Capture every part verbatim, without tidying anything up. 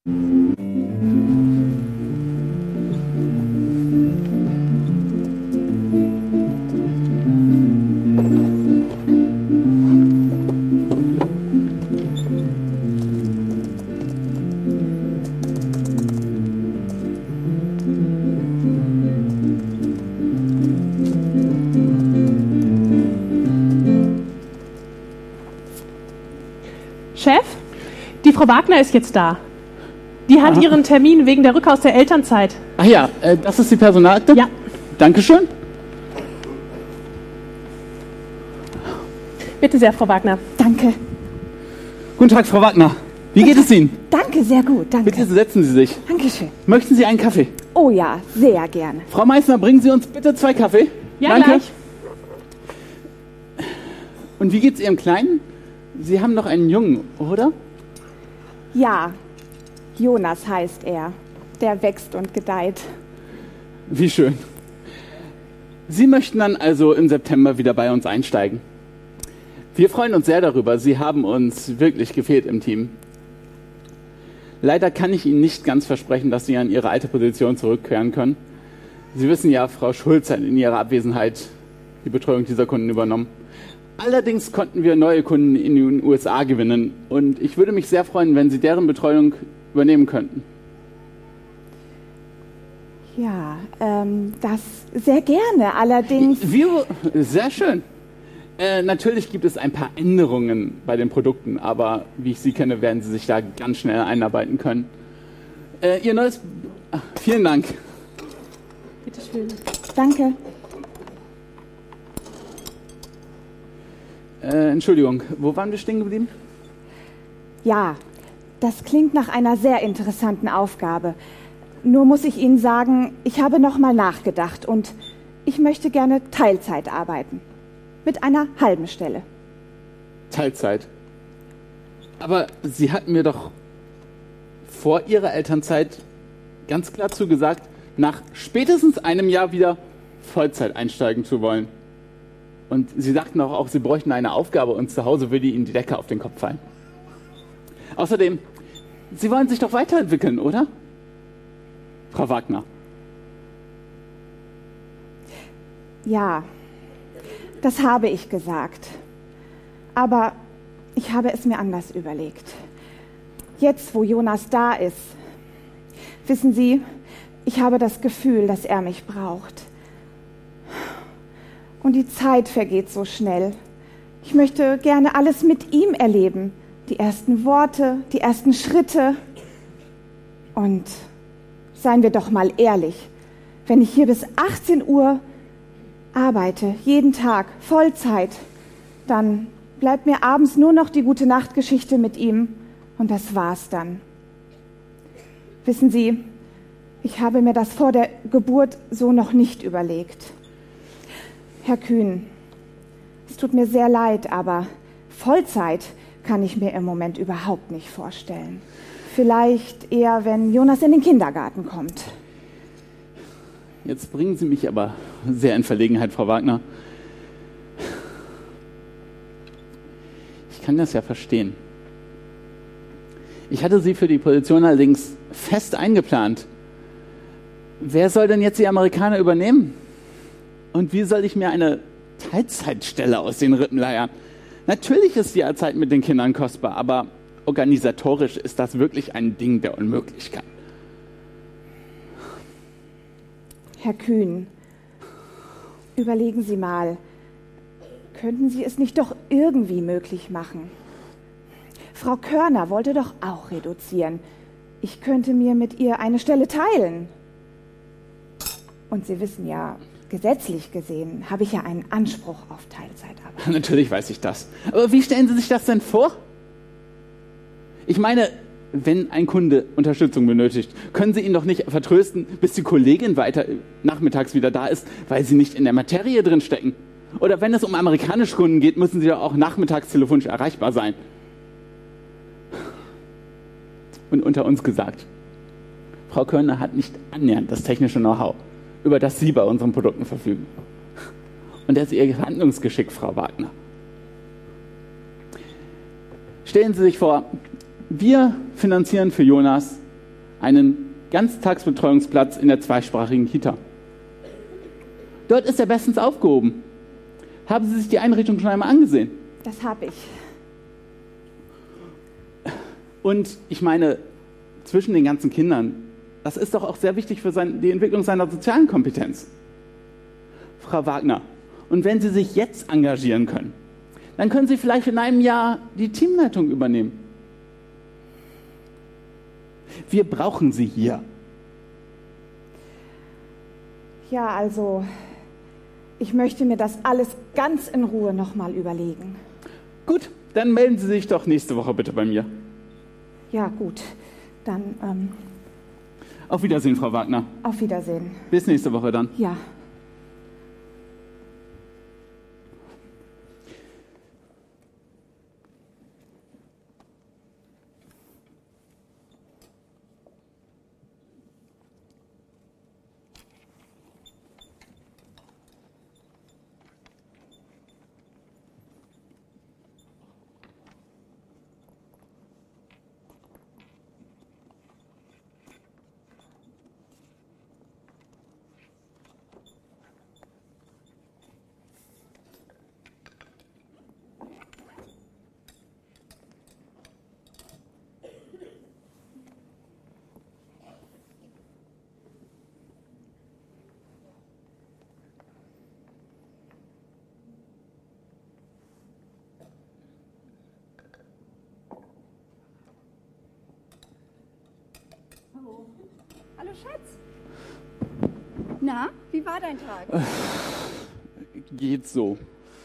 Chef, die Frau Wagner ist jetzt da. Die hat Aha. ihren Termin wegen der Rückkehr aus der Elternzeit. Ach ja, äh, das ist die Personalakte? Ja. Dankeschön. Bitte sehr, Frau Wagner. Danke. Guten Tag, Frau Wagner. Wie geht es Ihnen? Danke, sehr gut, danke. Bitte setzen Sie sich. Dankeschön. Möchten Sie einen Kaffee? Oh ja, sehr gerne. Frau Meissner, bringen Sie uns bitte zwei Kaffee. Ja, danke. Gleich. Und wie geht's Ihrem Kleinen? Sie haben noch einen Jungen, oder? Ja, Jonas heißt er. Der wächst und gedeiht. Wie schön. Sie möchten dann also im September wieder bei uns einsteigen. Wir freuen uns sehr darüber. Sie haben uns wirklich gefehlt im Team. Leider kann ich Ihnen nicht ganz versprechen, dass Sie an Ihre alte Position zurückkehren können. Sie wissen ja, Frau Schulz hat in ihrer Abwesenheit die Betreuung dieser Kunden übernommen. Allerdings konnten wir neue Kunden in den U S A gewinnen und ich würde mich sehr freuen, wenn Sie deren Betreuung übernehmen könnten. Ja, ähm, das sehr gerne, allerdings... Wir, sehr schön. Äh, natürlich gibt es ein paar Änderungen bei den Produkten, aber wie ich Sie kenne, werden Sie sich da ganz schnell einarbeiten können. Äh, Ihr neues... Ach, vielen Dank. Bitte schön. Danke. Äh, Entschuldigung, wo waren wir stehen geblieben? Ja, das klingt nach einer sehr interessanten Aufgabe. Nur muss ich Ihnen sagen, ich habe noch mal nachgedacht und ich möchte gerne Teilzeit arbeiten. Mit einer halben Stelle. Teilzeit? Aber Sie hatten mir doch vor Ihrer Elternzeit ganz klar zugesagt, nach spätestens einem Jahr wieder Vollzeit einsteigen zu wollen. Und Sie sagten auch, auch, Sie bräuchten eine Aufgabe und zu Hause würde Ihnen die Decke auf den Kopf fallen. Außerdem, Sie wollen sich doch weiterentwickeln, oder? Frau Wagner. Ja, das habe ich gesagt. Aber ich habe es mir anders überlegt. Jetzt, wo Jonas da ist, wissen Sie, ich habe das Gefühl, dass er mich braucht. Und die Zeit vergeht so schnell. Ich möchte gerne alles mit ihm erleben. Die ersten Worte, die ersten Schritte. Und seien wir doch mal ehrlich, wenn ich hier bis achtzehn Uhr arbeite, jeden Tag, Vollzeit, dann bleibt mir abends nur noch die Gute-Nacht-Geschichte mit ihm und das war's dann. Wissen Sie, ich habe mir das vor der Geburt so noch nicht überlegt. Herr Kühn, es tut mir sehr leid, aber Vollzeit kann ich mir im Moment überhaupt nicht vorstellen. Vielleicht eher, wenn Jonas in den Kindergarten kommt. Jetzt bringen Sie mich aber sehr in Verlegenheit, Frau Wagner. Ich kann das ja verstehen. Ich hatte Sie für die Position allerdings fest eingeplant. Wer soll denn jetzt die Amerikaner übernehmen? Und wie soll ich mir eine Teilzeitstelle aus den Rippen leiern? Natürlich ist die Zeit mit den Kindern kostbar, aber organisatorisch ist das wirklich ein Ding der Unmöglichkeit. Herr Kühn, überlegen Sie mal, könnten Sie es nicht doch irgendwie möglich machen? Frau Körner wollte doch auch reduzieren. Ich könnte mir mit ihr eine Stelle teilen. Und Sie wissen ja, gesetzlich gesehen habe ich ja einen Anspruch auf Teilzeitarbeit. Natürlich weiß ich das. Aber wie stellen Sie sich das denn vor? Ich meine, wenn ein Kunde Unterstützung benötigt, können Sie ihn doch nicht vertrösten, bis die Kollegin weiter nachmittags wieder da ist, weil Sie nicht in der Materie drin stecken. Oder wenn es um amerikanische Kunden geht, müssen Sie doch auch nachmittags telefonisch erreichbar sein. Und unter uns gesagt, Frau Körner hat nicht annähernd das technische Know-how, über das Sie bei unseren Produkten verfügen. Und das ist Ihr Handlungsgeschick, Frau Wagner. Stellen Sie sich vor, wir finanzieren für Jonas einen Ganztagsbetreuungsplatz in der zweisprachigen Kita. Dort ist er bestens aufgehoben. Haben Sie sich die Einrichtung schon einmal angesehen? Das habe ich. Und ich meine, zwischen den ganzen Kindern, das ist doch auch sehr wichtig für sein, die Entwicklung seiner sozialen Kompetenz. Frau Wagner, und wenn Sie sich jetzt engagieren können, dann können Sie vielleicht in einem Jahr die Teamleitung übernehmen. Wir brauchen Sie hier. Ja, also, ich möchte mir das alles ganz in Ruhe nochmal überlegen. Gut, dann melden Sie sich doch nächste Woche bitte bei mir. Ja, gut. Dann, ähm, Auf Wiedersehen, Frau Wagner. auf Wiedersehen. Bis nächste Woche dann. Ja. Hallo Schatz. Na, wie war dein Tag? Geht so.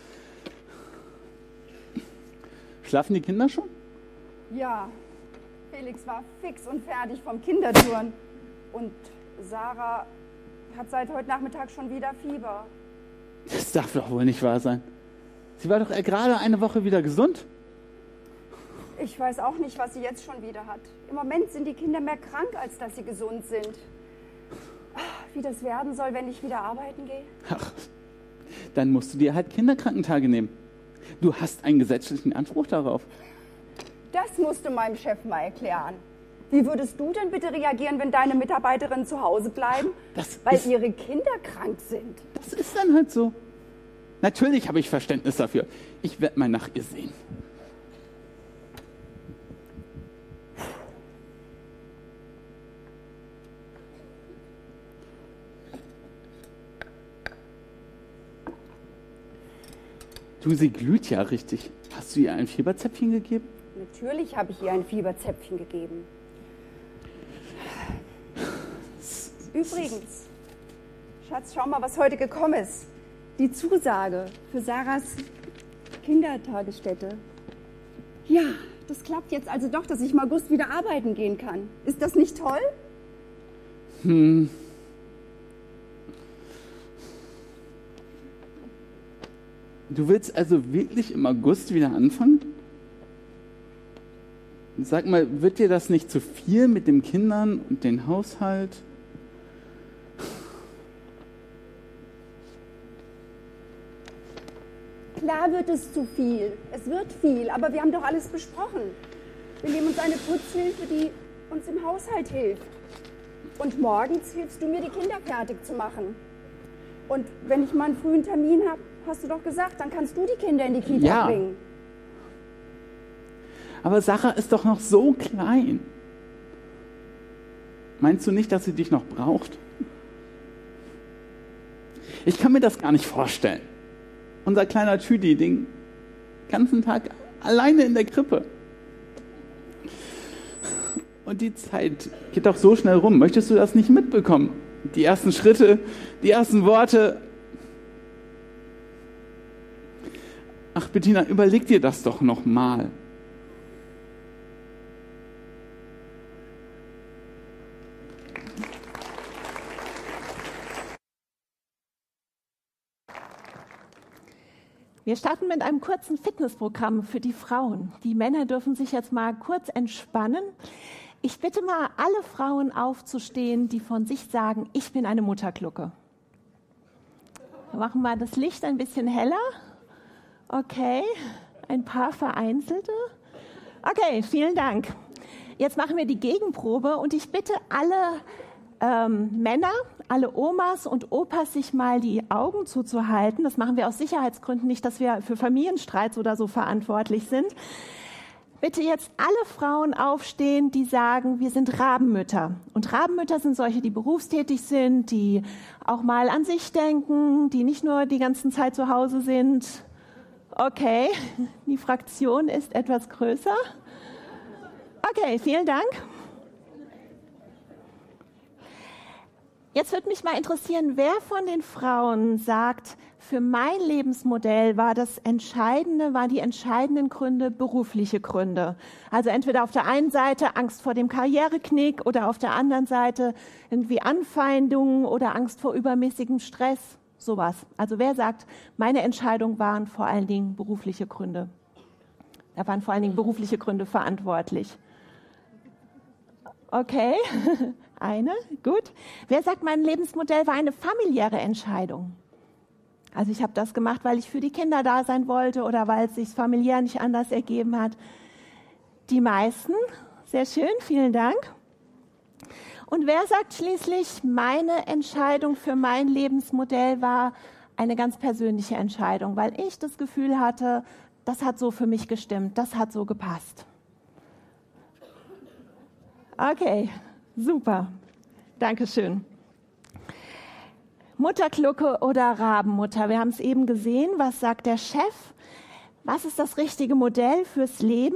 Schlafen die Kinder schon? Ja, Felix war fix und fertig vom Kindertouren. Und Sarah hat seit heute Nachmittag schon wieder Fieber. Das darf doch wohl nicht wahr sein. Sie war doch gerade eine Woche wieder gesund. Ich weiß auch nicht, was sie jetzt schon wieder hat. Im Moment sind die Kinder mehr krank, als dass sie gesund sind. Wie das werden soll, wenn ich wieder arbeiten gehe? Ach, dann musst du dir halt Kinderkrankentage nehmen. Du hast einen gesetzlichen Anspruch darauf. Das musst du meinem Chef mal erklären. Wie würdest du denn bitte reagieren, wenn deine Mitarbeiterinnen zu Hause bleiben, Das weil ist, ihre Kinder krank sind? das ist dann halt so. Natürlich habe ich Verständnis dafür. Ich werde mal nach ihr sehen. Du, sie glüht ja richtig. Hast du ihr ein Fieberzäpfchen gegeben? Natürlich habe ich ihr ein Fieberzäpfchen gegeben. Übrigens, Schatz, schau mal, was heute gekommen ist. Die Zusage für Sarahs Kindertagesstätte. Ja, das klappt jetzt also doch, dass ich im August wieder arbeiten gehen kann. Ist das nicht toll? Hm. Du willst also wirklich im August wieder anfangen? Sag mal, wird dir das nicht zu viel mit den Kindern und dem Haushalt? Klar wird es zu viel. Es wird viel, aber wir haben doch alles besprochen. Wir nehmen uns eine Putzhilfe, die uns im Haushalt hilft. Und morgens hilfst du mir, die Kinder fertig zu machen. Und wenn ich mal einen frühen Termin habe, hast du doch gesagt, dann kannst du die Kinder in die Kita Ja. bringen. Aber Sarah ist doch noch so klein. Meinst du nicht, dass sie dich noch braucht? Ich kann mir das gar nicht vorstellen. Unser kleiner Tüdi, den ganzen Tag alleine in der Krippe. Und die Zeit geht doch so schnell rum. Möchtest du das nicht mitbekommen? Die ersten Schritte, die ersten Worte. Ach, Bettina, überleg dir das doch noch mal. Wir starten mit einem kurzen Fitnessprogramm für die Frauen. Die Männer dürfen sich jetzt mal kurz entspannen. Ich bitte mal alle Frauen aufzustehen, die von sich sagen, ich bin eine Mutterglucke. Wir machen mal das Licht ein bisschen heller. Okay, ein paar vereinzelte. Okay, vielen Dank. Jetzt machen wir die Gegenprobe und ich bitte alle ähm, Männer, alle Omas und Opas, sich mal die Augen zuzuhalten. Das machen wir aus Sicherheitsgründen, nicht, dass wir für Familienstreits oder so verantwortlich sind. Bitte jetzt alle Frauen aufstehen, die sagen, wir sind Rabenmütter. Und Rabenmütter sind solche, die berufstätig sind, die auch mal an sich denken, die nicht nur die ganze Zeit zu Hause sind. Okay, die Fraktion ist etwas größer. Okay, vielen Dank. Jetzt würde mich mal interessieren, wer von den Frauen sagt, für mein Lebensmodell war das Entscheidende, waren die entscheidenden Gründe berufliche Gründe. Also entweder auf der einen Seite Angst vor dem Karriereknick oder auf der anderen Seite irgendwie Anfeindungen oder Angst vor übermäßigem Stress, sowas. Also wer sagt, meine Entscheidungen waren vor allen Dingen berufliche Gründe. Da waren vor allen Dingen berufliche Gründe verantwortlich. Okay, eine, gut. Wer sagt, mein Lebensmodell war eine familiäre Entscheidung? Also ich habe das gemacht, weil ich für die Kinder da sein wollte oder weil es sich familiär nicht anders ergeben hat. Die meisten, sehr schön, vielen Dank. Und wer sagt schließlich, meine Entscheidung für mein Lebensmodell war eine ganz persönliche Entscheidung, weil ich das Gefühl hatte, das hat so für mich gestimmt, das hat so gepasst. Okay, super, Dankeschön. Mutterglucke oder Rabenmutter. Wir haben es eben gesehen. Was sagt der Chef? Was ist das richtige Modell fürs Leben?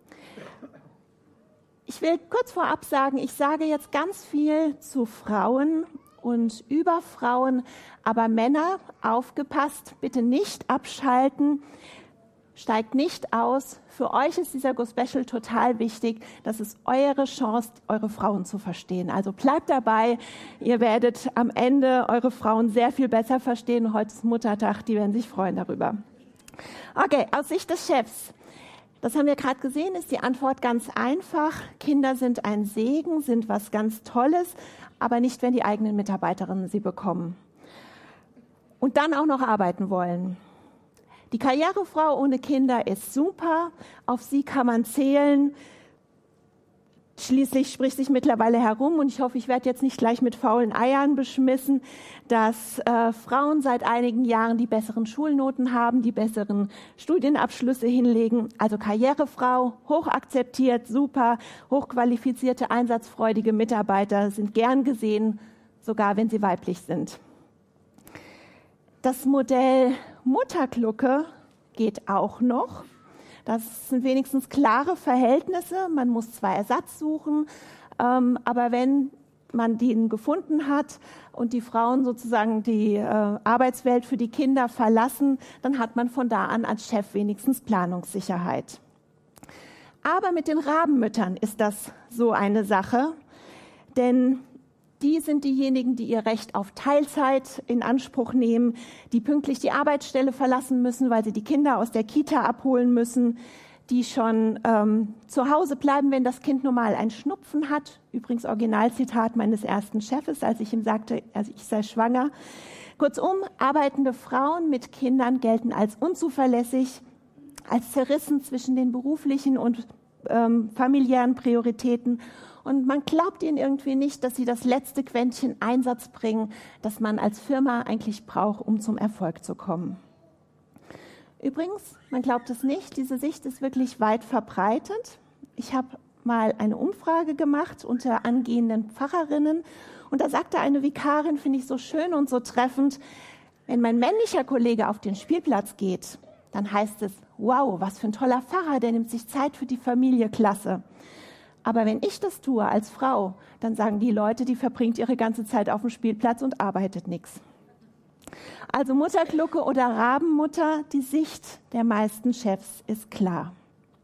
Ich will kurz vorab sagen, ich sage jetzt ganz viel zu Frauen und über Frauen, aber Männer, aufgepasst, bitte nicht abschalten. Steigt nicht aus. Für euch ist dieser Go Special total wichtig. Das ist eure Chance, eure Frauen zu verstehen. Also bleibt dabei. Ihr werdet am Ende eure Frauen sehr viel besser verstehen. Heute ist Muttertag, die werden sich freuen darüber. Okay, aus Sicht des Chefs. Das haben wir gerade gesehen, ist die Antwort ganz einfach. Kinder sind ein Segen, sind was ganz Tolles, aber nicht, wenn die eigenen Mitarbeiterinnen sie bekommen. Und dann auch noch arbeiten wollen. Die Karrierefrau ohne Kinder ist super, auf sie kann man zählen. Schließlich spricht sich mittlerweile herum, und ich hoffe, ich werde jetzt nicht gleich mit faulen Eiern beschmissen, dass äh, Frauen seit einigen Jahren die besseren Schulnoten haben, die besseren Studienabschlüsse hinlegen. Also Karrierefrau, hoch akzeptiert, super, hochqualifizierte, einsatzfreudige Mitarbeiter sind gern gesehen, sogar wenn sie weiblich sind. Das Modell Mutterglucke geht auch noch. Das sind wenigstens klare Verhältnisse. Man muss zwar Ersatz suchen, ähm, aber wenn man den gefunden hat und die Frauen sozusagen die äh, Arbeitswelt für die Kinder verlassen, dann hat man von da an als Chef wenigstens Planungssicherheit. Aber mit den Rabenmüttern ist das so eine Sache, denn die sind diejenigen, die ihr Recht auf Teilzeit in Anspruch nehmen, die pünktlich die Arbeitsstelle verlassen müssen, weil sie die Kinder aus der Kita abholen müssen, die schon ähm, zu Hause bleiben, wenn das Kind nur mal einen Schnupfen hat. Übrigens Originalzitat meines ersten Chefes, als ich ihm sagte, also ich sei schwanger. Kurzum, arbeitende Frauen mit Kindern gelten als unzuverlässig, als zerrissen zwischen den beruflichen und ähm, familiären Prioritäten. Und man glaubt ihnen irgendwie nicht, dass sie das letzte Quäntchen Einsatz bringen, das man als Firma eigentlich braucht, um zum Erfolg zu kommen. Übrigens, man glaubt es nicht, diese Sicht ist wirklich weit verbreitet. Ich habe mal eine Umfrage gemacht unter angehenden Pfarrerinnen, und da sagte eine Vikarin, finde ich so schön und so treffend, wenn mein männlicher Kollege auf den Spielplatz geht, dann heißt es, wow, was für ein toller Pfarrer, der nimmt sich Zeit für die Familie, klasse. Aber wenn ich das tue als Frau, dann sagen die Leute, die verbringt ihre ganze Zeit auf dem Spielplatz und arbeitet nichts. Also Mutterglucke oder Rabenmutter, die Sicht der meisten Chefs ist klar.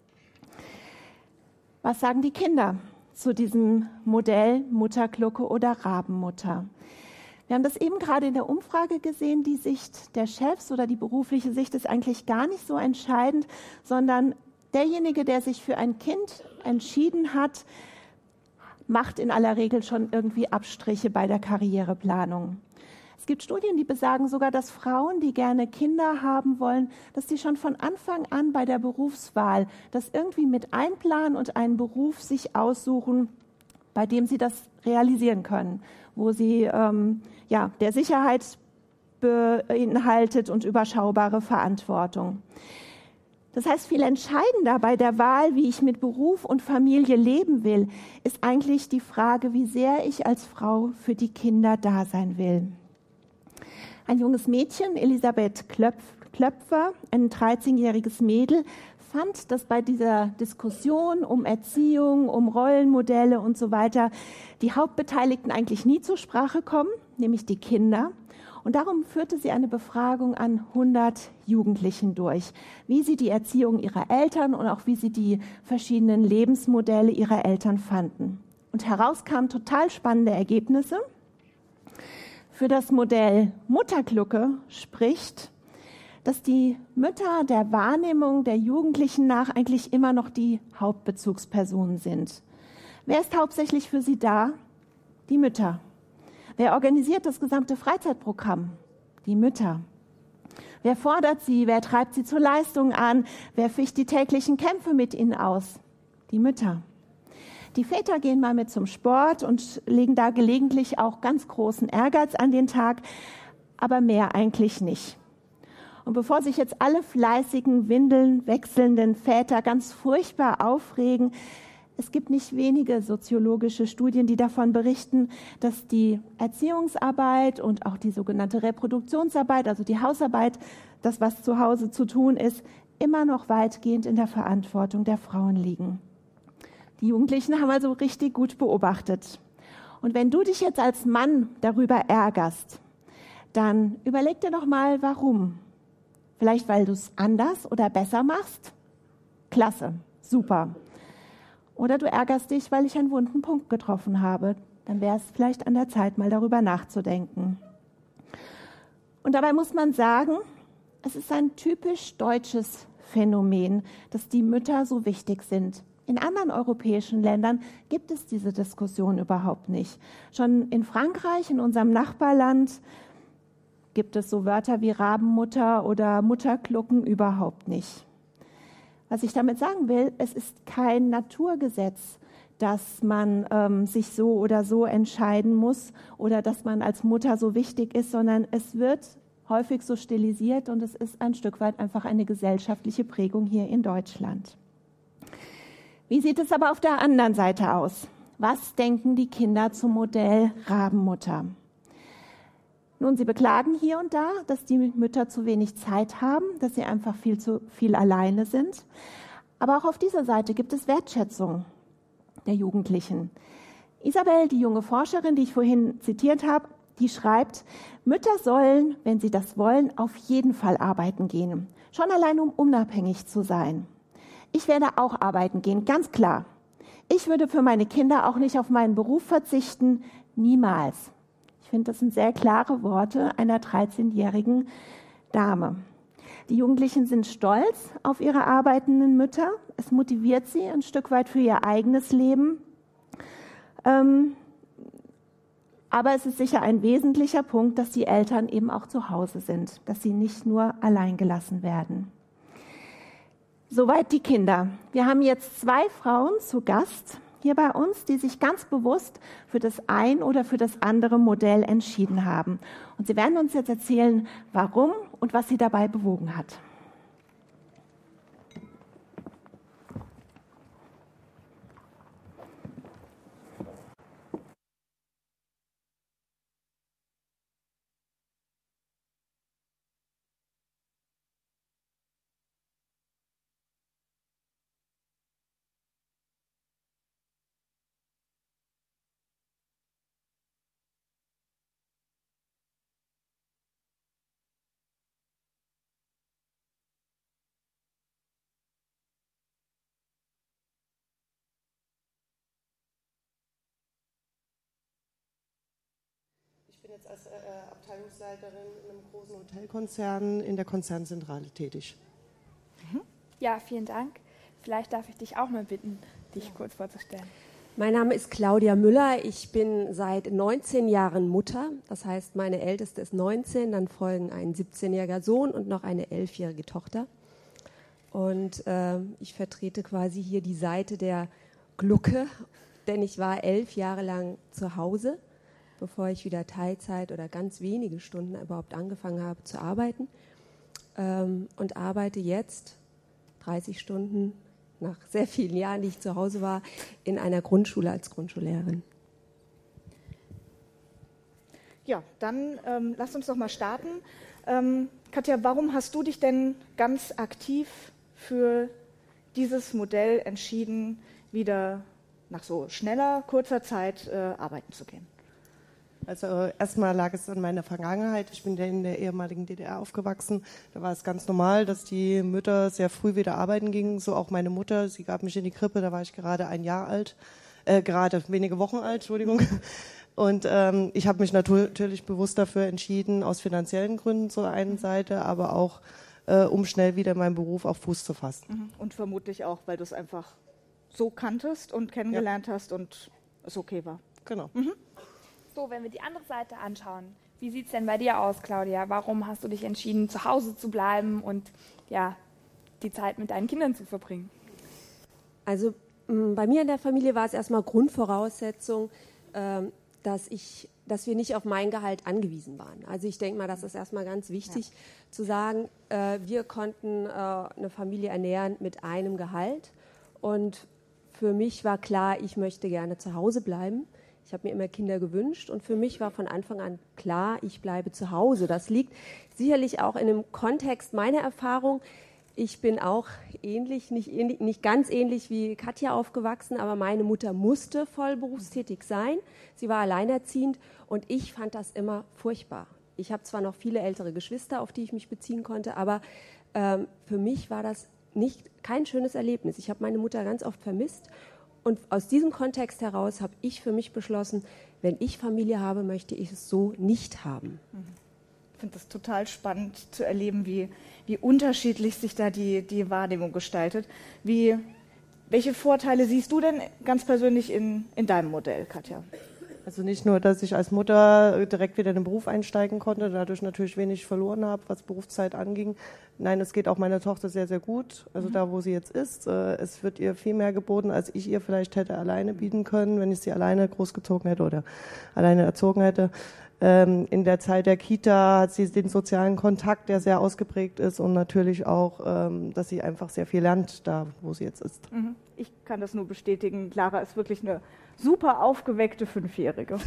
Was sagen die Kinder zu diesem Modell Mutterglucke oder Rabenmutter? Wir haben das eben gerade in der Umfrage gesehen, die Sicht der Chefs oder die berufliche Sicht ist eigentlich gar nicht so entscheidend, sondern derjenige, der sich für ein Kind entschieden hat, macht in aller Regel schon irgendwie Abstriche bei der Karriereplanung. Es gibt Studien, die besagen sogar, dass Frauen, die gerne Kinder haben wollen, dass die schon von Anfang an bei der Berufswahl das irgendwie mit einplanen und einen Beruf sich aussuchen, bei dem sie das realisieren können, wo sie ähm, ja, der Sicherheit beinhaltet und überschaubare Verantwortung. Das heißt, viel entscheidender bei der Wahl, wie ich mit Beruf und Familie leben will, ist eigentlich die Frage, wie sehr ich als Frau für die Kinder da sein will. Ein junges Mädchen, Elisabeth Klöpf, Klöpfer, ein dreizehnjähriges Mädel, fand, dass bei dieser Diskussion um Erziehung, um Rollenmodelle und so weiter die Hauptbeteiligten eigentlich nie zur Sprache kommen, nämlich die Kinder. Und darum führte sie eine Befragung an hundert Jugendlichen durch, wie sie die Erziehung ihrer Eltern und auch wie sie die verschiedenen Lebensmodelle ihrer Eltern fanden. Und heraus kamen total spannende Ergebnisse. Für das Modell Mutterglucke spricht, dass die Mütter der Wahrnehmung der Jugendlichen nach eigentlich immer noch die Hauptbezugspersonen sind. Wer ist hauptsächlich für sie da? Die Mütter. Wer organisiert das gesamte Freizeitprogramm? Die Mütter. Wer fordert sie? Wer treibt sie zur Leistung an? Wer ficht die täglichen Kämpfe mit ihnen aus? Die Mütter. Die Väter gehen mal mit zum Sport und legen da gelegentlich auch ganz großen Ehrgeiz an den Tag, aber mehr eigentlich nicht. Und bevor sich jetzt alle fleißigen, Windeln wechselnden Väter ganz furchtbar aufregen, es gibt nicht wenige soziologische Studien, die davon berichten, dass die Erziehungsarbeit und auch die sogenannte Reproduktionsarbeit, also die Hausarbeit, das, was zu Hause zu tun ist, immer noch weitgehend in der Verantwortung der Frauen liegen. Die Jugendlichen haben also richtig gut beobachtet. Und wenn du dich jetzt als Mann darüber ärgerst, dann überleg dir doch mal, warum. Vielleicht, weil du es anders oder besser machst? Klasse, super. Oder du ärgerst dich, weil ich einen wunden Punkt getroffen habe. Dann wäre es vielleicht an der Zeit, mal darüber nachzudenken. Und dabei muss man sagen, es ist ein typisch deutsches Phänomen, dass die Mütter so wichtig sind. In anderen europäischen Ländern gibt es diese Diskussion überhaupt nicht. Schon in Frankreich, in unserem Nachbarland, gibt es so Wörter wie Rabenmutter oder Mutterglucken überhaupt nicht. Was ich damit sagen will, es ist kein Naturgesetz, dass man ähm, sich so oder so entscheiden muss oder dass man als Mutter so wichtig ist, sondern es wird häufig so stilisiert und es ist ein Stück weit einfach eine gesellschaftliche Prägung hier in Deutschland. Wie sieht es aber auf der anderen Seite aus? Was denken die Kinder zum Modell Rabenmutter? Nun, sie beklagen hier und da, dass die Mütter zu wenig Zeit haben, dass sie einfach viel zu viel alleine sind. Aber auch auf dieser Seite gibt es Wertschätzung der Jugendlichen. Isabel, die junge Forscherin, die ich vorhin zitiert habe, die schreibt, Mütter sollen, wenn sie das wollen, auf jeden Fall arbeiten gehen. Schon allein, um unabhängig zu sein. Ich werde auch arbeiten gehen, ganz klar. Ich würde für meine Kinder auch nicht auf meinen Beruf verzichten, niemals. Ich finde, das sind sehr klare Worte einer dreizehnjährigen Dame. Die Jugendlichen sind stolz auf ihre arbeitenden Mütter. Es motiviert sie ein Stück weit für ihr eigenes Leben. Ähm, aber es ist sicher ein wesentlicher Punkt, dass die Eltern eben auch zu Hause sind, dass sie nicht nur allein gelassen werden. Soweit die Kinder. Wir haben jetzt zwei Frauen zu Gast hier bei uns, die sich ganz bewusst für das ein oder für das andere Modell entschieden haben. Und sie werden uns jetzt erzählen, warum und was sie dabei bewogen hat. Ich bin jetzt als äh, Abteilungsleiterin in einem großen Hotelkonzern in der Konzernzentrale tätig. Ja, vielen Dank. Vielleicht darf ich dich auch mal bitten, dich ja. kurz vorzustellen. Mein Name ist Claudia Müller. Ich bin seit neunzehn Jahren Mutter. Das heißt, meine Älteste ist neunzehn, dann folgen ein siebzehnjähriger Sohn und noch eine elfjährige Tochter. Und äh, ich vertrete quasi hier die Seite der Glucke, denn ich war elf Jahre lang zu Hause, bevor ich wieder Teilzeit oder ganz wenige Stunden überhaupt angefangen habe zu arbeiten. Ähm, und arbeite jetzt dreißig Stunden nach sehr vielen Jahren, die ich zu Hause war, in einer Grundschule als Grundschullehrerin. Ja, dann ähm, lass uns doch mal starten. Ähm, Katja, warum hast du dich denn ganz aktiv für dieses Modell entschieden, wieder nach so schneller, kurzer Zeit äh, arbeiten zu gehen? Also erstmal lag es an meiner Vergangenheit. Ich bin ja in der ehemaligen D D R aufgewachsen. Da war es ganz normal, dass die Mütter sehr früh wieder arbeiten gingen. So auch meine Mutter. Sie gab mich in die Krippe, da war ich gerade ein Jahr alt. Äh, gerade wenige Wochen alt, Entschuldigung. Und ähm, ich habe mich natürlich bewusst dafür entschieden, aus finanziellen Gründen zur einen Seite, aber auch, äh, um schnell wieder in meinem Beruf auf Fuß zu fassen. Und vermutlich auch, weil du es einfach so kanntest und kennengelernt ja. hast und es okay war. Genau. Mhm. So, wenn wir die andere Seite anschauen, wie sieht es denn bei dir aus, Claudia? Warum hast du dich entschieden, zu Hause zu bleiben und ja, die Zeit mit deinen Kindern zu verbringen? Also mh, bei mir in der Familie war es erstmal Grundvoraussetzung, ähm, dass, ich, dass wir nicht auf mein Gehalt angewiesen waren. Also ich denke mal, das ist erstmal ganz wichtig ja. zu sagen, äh, wir konnten äh, eine Familie ernähren mit einem Gehalt und für mich war klar, ich möchte gerne zu Hause bleiben. Ich habe mir immer Kinder gewünscht und für mich war von Anfang an klar, ich bleibe zu Hause. Das liegt sicherlich auch in dem Kontext meiner Erfahrung. Ich bin auch ähnlich, nicht, ähnlich, nicht ganz ähnlich wie Katja aufgewachsen, aber meine Mutter musste voll berufstätig sein. Sie war alleinerziehend und ich fand das immer furchtbar. Ich habe zwar noch viele ältere Geschwister, auf die ich mich beziehen konnte, aber ähm, für mich war das nicht, kein schönes Erlebnis. Ich habe meine Mutter ganz oft vermisst. Und aus diesem Kontext heraus habe ich für mich beschlossen, wenn ich Familie habe, möchte ich es so nicht haben. Ich finde das total spannend zu erleben, wie, wie unterschiedlich sich da die, die Wahrnehmung gestaltet. Wie, welche Vorteile siehst du denn ganz persönlich in, in deinem Modell, Katja? Also nicht nur, dass ich als Mutter direkt wieder in den Beruf einsteigen konnte, dadurch natürlich wenig verloren habe, was Berufszeit anging. Nein, es geht auch meiner Tochter sehr, sehr gut. Also mhm. da, wo sie jetzt ist, äh, es wird ihr viel mehr geboten, als ich ihr vielleicht hätte alleine bieten können, wenn ich sie alleine großgezogen hätte oder alleine erzogen hätte. Ähm, in der Zeit der Kita hat sie den sozialen Kontakt, der sehr ausgeprägt ist und natürlich auch, ähm, dass sie einfach sehr viel lernt, da, wo sie jetzt ist. Mhm. Ich kann das nur bestätigen. Clara ist wirklich eine super aufgeweckte Fünfjährige.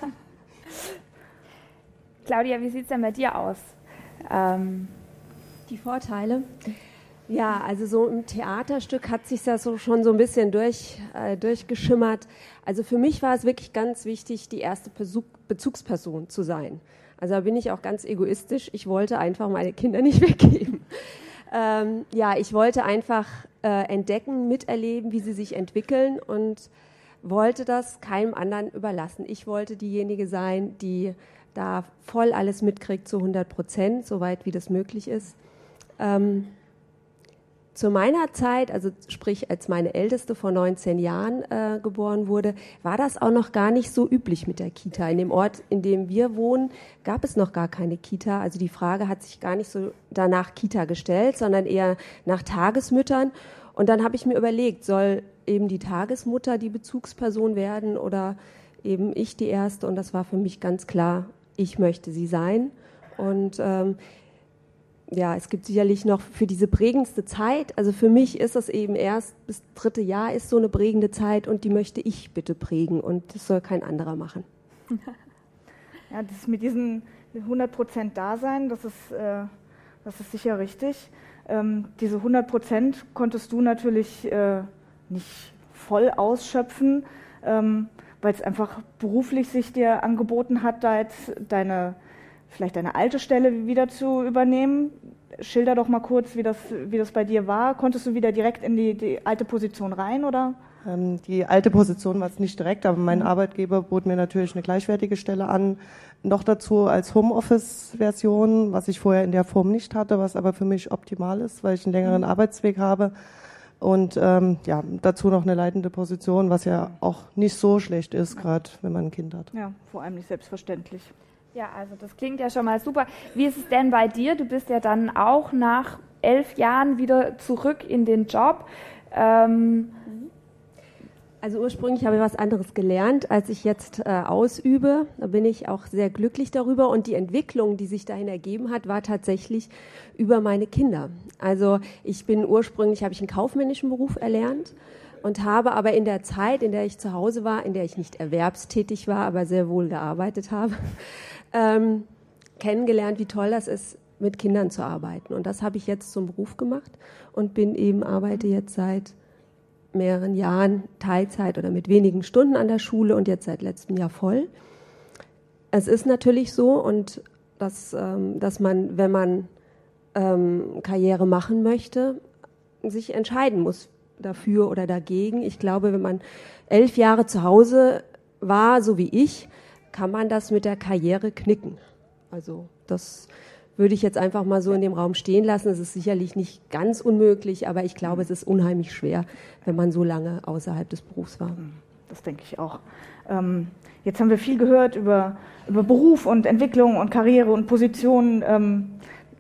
Claudia, wie sieht es denn bei dir aus? Ähm Die Vorteile? Ja, also so im Theaterstück hat sich das so schon so ein bisschen durch, äh, durchgeschimmert. Also für mich war es wirklich ganz wichtig, die erste Bezug, Bezugsperson zu sein. Also da bin ich auch ganz egoistisch. Ich wollte einfach meine Kinder nicht weggeben. Ähm, ja, ich wollte einfach äh, entdecken, miterleben, wie sie sich entwickeln und wollte das keinem anderen überlassen. Ich wollte diejenige sein, die da voll alles mitkriegt zu hundert Prozent, soweit wie das möglich ist. Ähm, zu meiner Zeit, also sprich als meine Älteste vor neunzehn Jahren äh, geboren wurde, war das auch noch gar nicht so üblich mit der Kita. In dem Ort, in dem wir wohnen, gab es noch gar keine Kita. Also die Frage hat sich gar nicht so danach Kita gestellt, sondern eher nach Tagesmüttern. Und dann habe ich mir überlegt, soll eben die Tagesmutter die Bezugsperson werden oder eben ich die Erste? Und das war für mich ganz klar, ich möchte sie sein. Und ähm, ja, es gibt sicherlich noch für diese prägendste Zeit, also für mich ist es eben erst bis dritte Jahr ist so eine prägende Zeit und die möchte ich bitte prägen und das soll kein anderer machen. Ja, das mit diesen hundert Prozent Dasein, das ist, äh, das ist sicher richtig. Ähm, diese hundert Prozent konntest du natürlich äh, nicht voll ausschöpfen, ähm, weil es einfach beruflich sich dir angeboten hat, da jetzt deine vielleicht deine alte Stelle wieder zu übernehmen. Schilder doch mal kurz, wie das, wie das bei dir war. Konntest du wieder direkt in die, die alte Position rein, oder? Ähm, die alte Position war es nicht direkt, aber mein mhm. Arbeitgeber bot mir natürlich eine gleichwertige Stelle an. Noch dazu als Homeoffice-Version, was ich vorher in der Form nicht hatte, was aber für mich optimal ist, weil ich einen längeren mhm. Arbeitsweg habe. Und ähm, ja, dazu noch eine leitende Position, was ja auch nicht so schlecht ist, gerade wenn man ein Kind hat. Ja, vor allem nicht selbstverständlich. Ja, also das klingt ja schon mal super. Wie ist es denn bei dir? Du bist ja dann auch nach elf Jahren wieder zurück in den Job. Ähm Also ursprünglich habe ich was anderes gelernt, als ich jetzt äh, ausübe. Da bin ich auch sehr glücklich darüber. Und die Entwicklung, die sich dahin ergeben hat, war tatsächlich über meine Kinder. Also ich bin ursprünglich, habe ich einen kaufmännischen Beruf erlernt und habe aber in der Zeit, in der ich zu Hause war, in der ich nicht erwerbstätig war, aber sehr wohl gearbeitet habe, ähm, kennengelernt, wie toll das ist, mit Kindern zu arbeiten. Und das habe ich jetzt zum Beruf gemacht und bin eben, arbeite jetzt seit mehreren Jahren Teilzeit oder mit wenigen Stunden an der Schule und jetzt seit letztem Jahr voll. Es ist natürlich so, und dass, ähm, dass man, wenn man ähm, Karriere machen möchte, sich entscheiden muss dafür oder dagegen. Ich glaube, wenn man elf Jahre zu Hause war, so wie ich, kann man das mit der Karriere knicken. Also das würde ich jetzt einfach mal so in dem Raum stehen lassen. Es ist sicherlich nicht ganz unmöglich, aber ich glaube, es ist unheimlich schwer, wenn man so lange außerhalb des Berufs war. Das denke ich auch. Ähm, jetzt haben wir viel gehört über, über Beruf und Entwicklung und Karriere und Position. Ähm,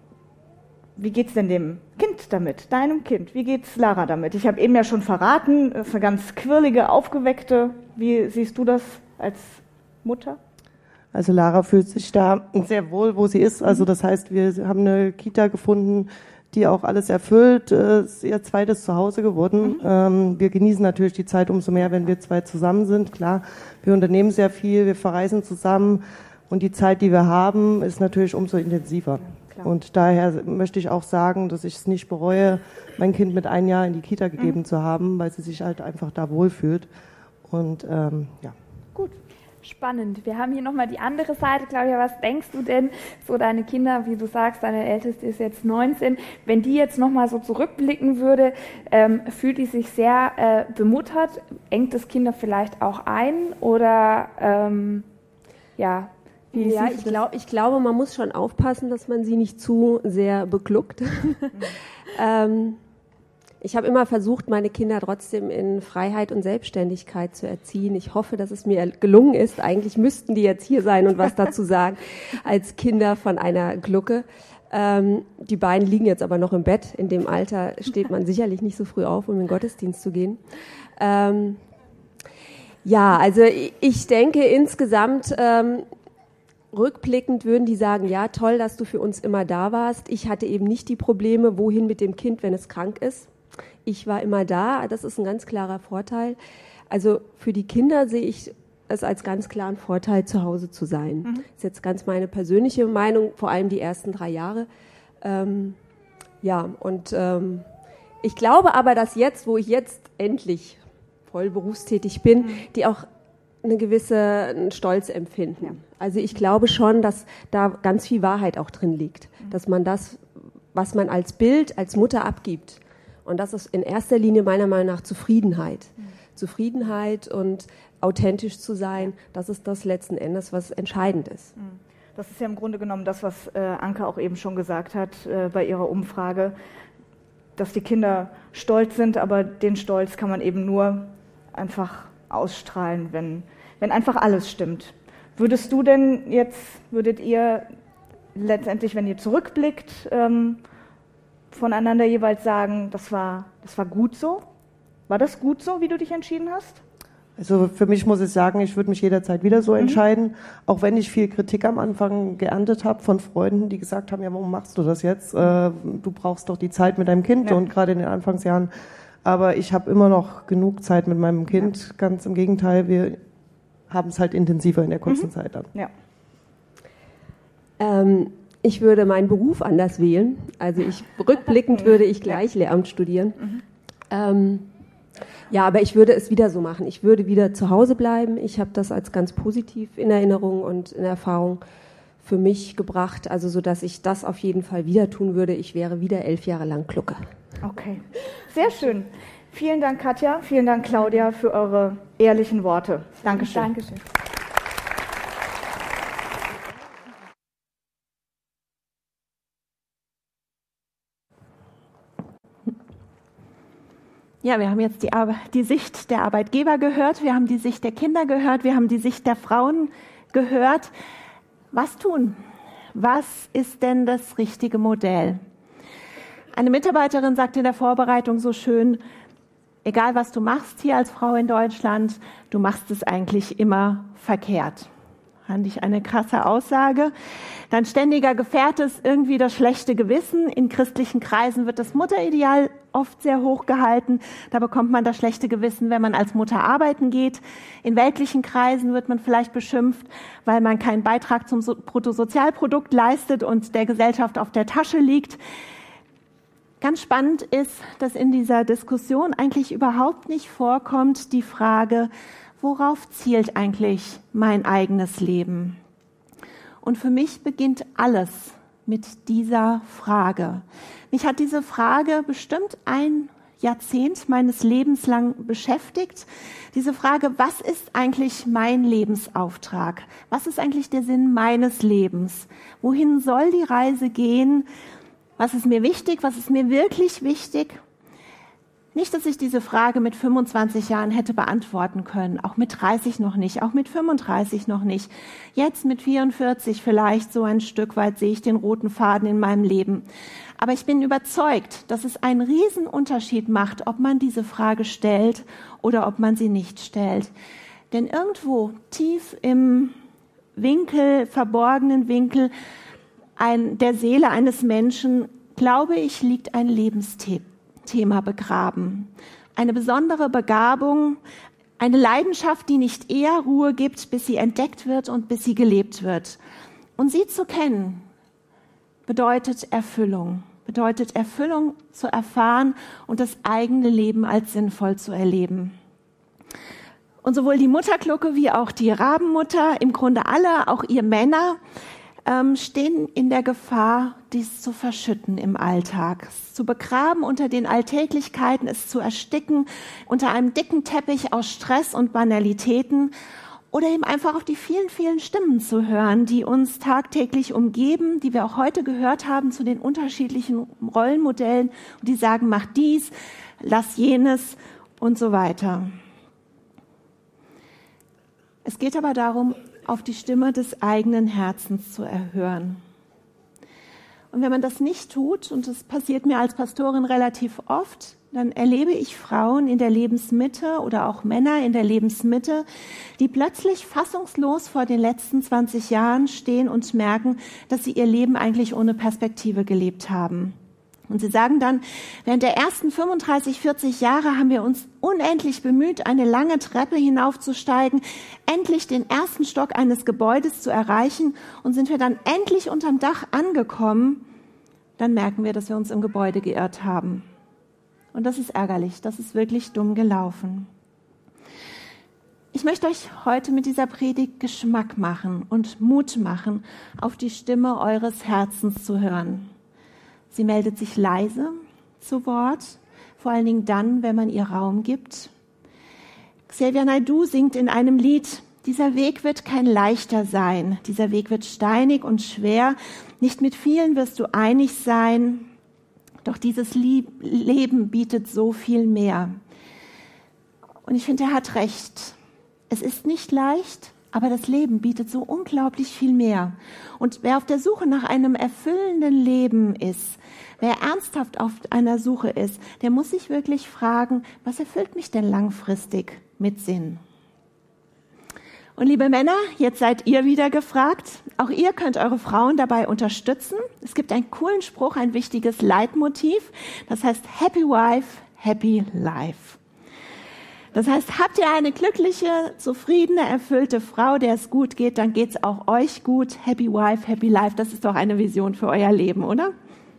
wie geht's denn dem Kind damit, deinem Kind? Wie geht's Lara damit? Ich habe eben ja schon verraten, es ist eine ganz quirlige, aufgeweckte. Wie siehst du das als Mutter? Also Lara fühlt sich da sehr wohl, wo sie ist. Also das heißt, wir haben eine Kita gefunden, die auch alles erfüllt. Es ist ihr zweites Zuhause geworden. Mhm. Ähm, wir genießen natürlich die Zeit umso mehr, wenn wir zwei zusammen sind. Klar, wir unternehmen sehr viel, wir verreisen zusammen und die Zeit, die wir haben, ist natürlich umso intensiver. Ja, und daher möchte ich auch sagen, dass ich es nicht bereue, mein Kind mit einem Jahr in die Kita gegeben mhm. zu haben, weil sie sich halt einfach da wohlfühlt. Und ähm, ja. Gut. Spannend. Wir haben hier nochmal die andere Seite. Claudia, was denkst du denn, so deine Kinder, wie du sagst, deine Älteste ist jetzt neunzehn, wenn die jetzt nochmal so zurückblicken würde, ähm, fühlt die sich sehr äh, bemuttert? Engt das Kinder vielleicht auch ein? Oder, ähm, ja, wie Ja, ich, glaub, ich glaube, man muss schon aufpassen, dass man sie nicht zu sehr begluckt. ähm, Ich habe immer versucht, meine Kinder trotzdem in Freiheit und Selbstständigkeit zu erziehen. Ich hoffe, dass es mir gelungen ist. Eigentlich müssten die jetzt hier sein und was dazu sagen, als Kinder von einer Glucke. Ähm, die beiden liegen jetzt aber noch im Bett. In dem Alter steht man sicherlich nicht so früh auf, um in den Gottesdienst zu gehen. Ähm, ja, also ich denke insgesamt, ähm, rückblickend würden die sagen, ja, toll, dass du für uns immer da warst. Ich hatte eben nicht die Probleme, wohin mit dem Kind, wenn es krank ist. Ich war immer da, das ist ein ganz klarer Vorteil. Also für die Kinder sehe ich es als ganz klaren Vorteil, zu Hause zu sein. Mhm. Das ist jetzt ganz meine persönliche Meinung, vor allem die ersten drei Jahre. Ähm, ja, und ähm, ich glaube aber, dass jetzt, wo ich jetzt endlich voll berufstätig bin, mhm. die auch eine gewisse Stolz empfinden. Ja. Also ich glaube schon, dass da ganz viel Wahrheit auch drin liegt, mhm. dass man das, was man als Bild, als Mutter abgibt, und das ist in erster Linie meiner Meinung nach Zufriedenheit. Mhm. Zufriedenheit und authentisch zu sein, das ist das letzten Endes, was entscheidend ist. Das ist ja im Grunde genommen das, was äh, Anke auch eben schon gesagt hat äh, bei ihrer Umfrage, dass die Kinder stolz sind, aber den Stolz kann man eben nur einfach ausstrahlen, wenn, wenn einfach alles stimmt. Würdest du denn jetzt, würdet ihr letztendlich, wenn ihr zurückblickt, ähm, voneinander jeweils sagen, das war, das war gut so? War das gut so, wie du dich entschieden hast? Also für mich muss ich sagen, ich würde mich jederzeit wieder so mhm. entscheiden, auch wenn ich viel Kritik am Anfang geerntet habe von Freunden, die gesagt haben, ja, warum machst du das jetzt? Äh, du brauchst doch die Zeit mit deinem Kind ja. und gerade in den Anfangsjahren. Aber ich habe immer noch genug Zeit mit meinem Kind, ja. ganz im Gegenteil, wir haben es halt intensiver in der kurzen mhm. Zeit dann. Ja. Ähm, ich würde meinen Beruf anders wählen. Also ich rückblickend würde ich gleich ja. Lehramt studieren. Mhm. Ähm, ja, aber ich würde es wieder so machen. Ich würde wieder zu Hause bleiben. Ich habe das als ganz positiv in Erinnerung und in Erfahrung für mich gebracht, also so, dass ich das auf jeden Fall wieder tun würde. Ich wäre wieder elf Jahre lang Glucke. Okay, sehr schön. Vielen Dank, Katja. Vielen Dank, Claudia, für eure ehrlichen Worte. Dankeschön. Dankeschön. Ja, wir haben jetzt die, Ar- die Sicht der Arbeitgeber gehört, wir haben die Sicht der Kinder gehört, wir haben die Sicht der Frauen gehört. Was tun? Was ist denn das richtige Modell? Eine Mitarbeiterin sagt in der Vorbereitung so schön, egal was du machst hier als Frau in Deutschland, du machst es eigentlich immer verkehrt. Fand ich eine krasse Aussage. Dein ständiger Gefährte ist irgendwie das schlechte Gewissen. In christlichen Kreisen wird das Mutterideal oft sehr hoch gehalten. Da bekommt man das schlechte Gewissen, wenn man als Mutter arbeiten geht. In weltlichen Kreisen wird man vielleicht beschimpft, weil man keinen Beitrag zum Bruttosozialprodukt leistet und der Gesellschaft auf der Tasche liegt. Ganz spannend ist, dass in dieser Diskussion eigentlich überhaupt nicht vorkommt die Frage, worauf zielt eigentlich mein eigenes Leben? Und für mich beginnt alles mit dieser Frage. Mich hat diese Frage bestimmt ein Jahrzehnt meines Lebens lang beschäftigt. Diese Frage, was ist eigentlich mein Lebensauftrag? Was ist eigentlich der Sinn meines Lebens? Wohin soll die Reise gehen? Was ist mir wichtig? Was ist mir wirklich wichtig? Nicht, dass ich diese Frage mit fünfundzwanzig Jahren hätte beantworten können, auch mit dreißig noch nicht, auch mit fünfunddreißig noch nicht. Jetzt mit vierundvierzig vielleicht so ein Stück weit sehe ich den roten Faden in meinem Leben. Aber ich bin überzeugt, dass es einen riesen Unterschied macht, ob man diese Frage stellt oder ob man sie nicht stellt. Denn irgendwo tief im Winkel, verborgenen Winkel ein, der Seele eines Menschen, glaube ich, liegt ein Lebensthema. Thema begraben. Eine besondere Begabung, eine Leidenschaft, die nicht eher Ruhe gibt, bis sie entdeckt wird und bis sie gelebt wird. Und sie zu kennen, bedeutet Erfüllung. Bedeutet Erfüllung zu erfahren und das eigene Leben als sinnvoll zu erleben. Und sowohl die Mutterglucke wie auch die Rabenmutter, im Grunde alle, auch ihr Männer, stehen in der Gefahr, dies zu verschütten im Alltag, es zu begraben unter den Alltäglichkeiten, es zu ersticken unter einem dicken Teppich aus Stress und Banalitäten oder eben einfach auf die vielen, vielen Stimmen zu hören, die uns tagtäglich umgeben, die wir auch heute gehört haben zu den unterschiedlichen Rollenmodellen, die sagen, mach dies, lass jenes und so weiter. Es geht aber darum, auf die Stimme des eigenen Herzens zu erhören. Und wenn man das nicht tut, und das passiert mir als Pastorin relativ oft, dann erlebe ich Frauen in der Lebensmitte oder auch Männer in der Lebensmitte, die plötzlich fassungslos vor den letzten zwanzig Jahren stehen und merken, dass sie ihr Leben eigentlich ohne Perspektive gelebt haben. Und sie sagen dann, während der ersten fünfunddreißig, vierzig Jahre haben wir uns unendlich bemüht, eine lange Treppe hinaufzusteigen, endlich den ersten Stock eines Gebäudes zu erreichen, und sind wir dann endlich unterm Dach angekommen, dann merken wir, dass wir uns im Gebäude geirrt haben. Und das ist ärgerlich, das ist wirklich dumm gelaufen. Ich möchte euch heute mit dieser Predigt Geschmack machen und Mut machen, auf die Stimme eures Herzens zu hören. Sie meldet sich leise zu Wort, vor allen Dingen dann, wenn man ihr Raum gibt. Xavier Naidoo singt in einem Lied, dieser Weg wird kein leichter sein, dieser Weg wird steinig und schwer, nicht mit vielen wirst du einig sein, doch dieses Leben bietet so viel mehr. Und ich finde, er hat recht. Es ist nicht leicht, aber das Leben bietet so unglaublich viel mehr. Und wer auf der Suche nach einem erfüllenden Leben ist, wer ernsthaft auf einer Suche ist, der muss sich wirklich fragen, was erfüllt mich denn langfristig mit Sinn? Und liebe Männer, jetzt seid ihr wieder gefragt. Auch ihr könnt eure Frauen dabei unterstützen. Es gibt einen coolen Spruch, ein wichtiges Leitmotiv. Das heißt Happy Wife, Happy Life. Das heißt, habt ihr eine glückliche, zufriedene, erfüllte Frau, der es gut geht, dann geht's auch euch gut. Happy Wife, Happy Life, das ist doch eine Vision für euer Leben, oder?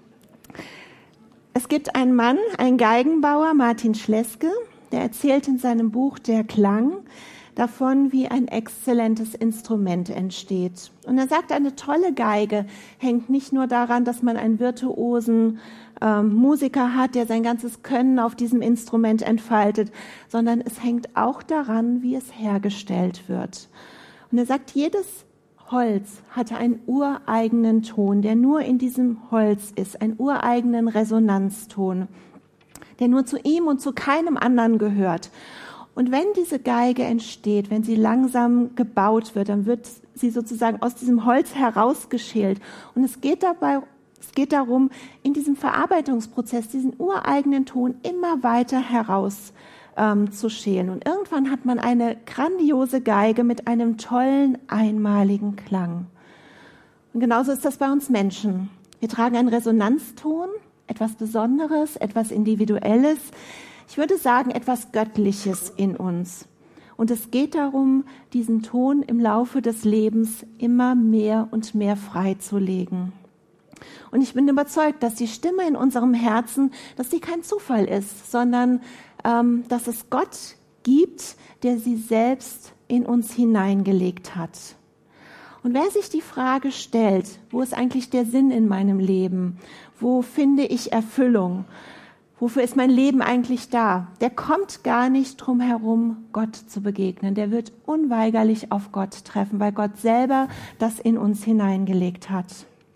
Es gibt einen Mann, einen Geigenbauer, Martin Schleske, der erzählt in seinem Buch Der Klang davon, wie ein exzellentes Instrument entsteht. Und er sagt, eine tolle Geige hängt nicht nur daran, dass man einen virtuosen ähm, Musiker hat, der sein ganzes Können auf diesem Instrument entfaltet, sondern es hängt auch daran, wie es hergestellt wird. Und er sagt, jedes Holz hatte einen ureigenen Ton, der nur in diesem Holz ist, einen ureigenen Resonanzton. der nur zu ihm und zu keinem anderen gehört. Und wenn diese Geige entsteht, wenn sie langsam gebaut wird, dann wird sie sozusagen aus diesem Holz herausgeschält. Und es geht dabei, es geht darum, in diesem Verarbeitungsprozess diesen ureigenen Ton immer weiter heraus ähm, zu schälen. Und irgendwann hat man eine grandiose Geige mit einem tollen, einmaligen Klang. Und genauso ist das bei uns Menschen. Wir tragen einen Resonanzton, etwas Besonderes, etwas Individuelles. Ich würde sagen, etwas Göttliches in uns. Und es geht darum, diesen Ton im Laufe des Lebens immer mehr und mehr freizulegen. Und ich bin überzeugt, dass die Stimme in unserem Herzen, dass die kein Zufall ist, sondern ähm, dass es Gott gibt, der sie selbst in uns hineingelegt hat. Und wer sich die Frage stellt, wo ist eigentlich der Sinn in meinem Leben? Wo finde ich Erfüllung? Wofür ist mein Leben eigentlich da? Der kommt gar nicht drum herum, Gott zu begegnen. Der wird unweigerlich auf Gott treffen, weil Gott selber das in uns hineingelegt hat.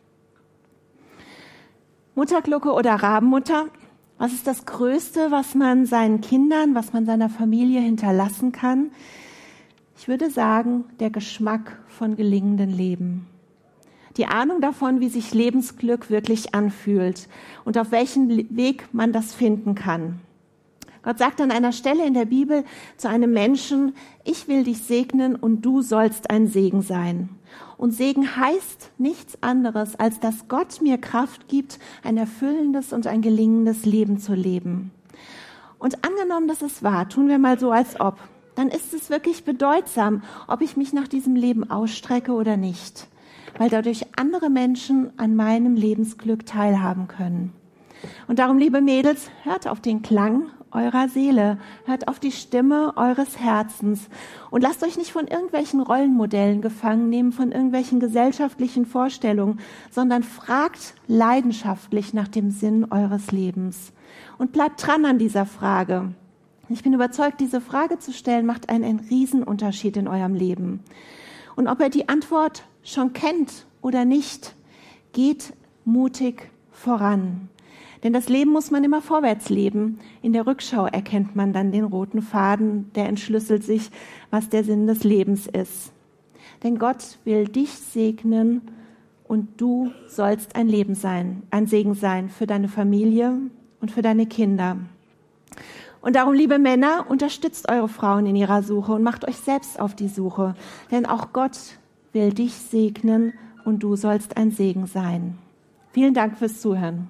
Mutterglucke oder Rabenmutter, was ist das Größte, was man seinen Kindern, was man seiner Familie hinterlassen kann? Ich würde sagen, der Geschmack von gelingendem Leben. Die Ahnung davon, wie sich Lebensglück wirklich anfühlt und auf welchen Weg man das finden kann. Gott sagt an einer Stelle in der Bibel zu einem Menschen, ich will dich segnen und du sollst ein Segen sein. Und Segen heißt nichts anderes, als dass Gott mir Kraft gibt, ein erfüllendes und ein gelingendes Leben zu leben. Und angenommen, dass es wahr, tun wir mal so, als ob, dann ist es wirklich bedeutsam, ob ich mich nach diesem Leben ausstrecke oder nicht, weil dadurch andere Menschen an meinem Lebensglück teilhaben können. Und darum, liebe Mädels, hört auf den Klang eurer Seele, hört auf die Stimme eures Herzens und lasst euch nicht von irgendwelchen Rollenmodellen gefangen nehmen, von irgendwelchen gesellschaftlichen Vorstellungen, sondern fragt leidenschaftlich nach dem Sinn eures Lebens und bleibt dran an dieser Frage. Ich bin überzeugt, diese Frage zu stellen, macht einen, einen Riesenunterschied in eurem Leben. Und ob ihr die Antwort schon kennt oder nicht, geht mutig voran. Denn das Leben muss man immer vorwärts leben. In der Rückschau erkennt man dann den roten Faden, der entschlüsselt sich, was der Sinn des Lebens ist. Denn Gott will dich segnen und du sollst ein Leben sein, ein Segen sein für deine Familie und für deine Kinder. Und darum, liebe Männer, unterstützt eure Frauen in ihrer Suche und macht euch selbst auf die Suche. Denn auch Gott will dich segnen und du sollst ein Segen sein. Vielen Dank fürs Zuhören.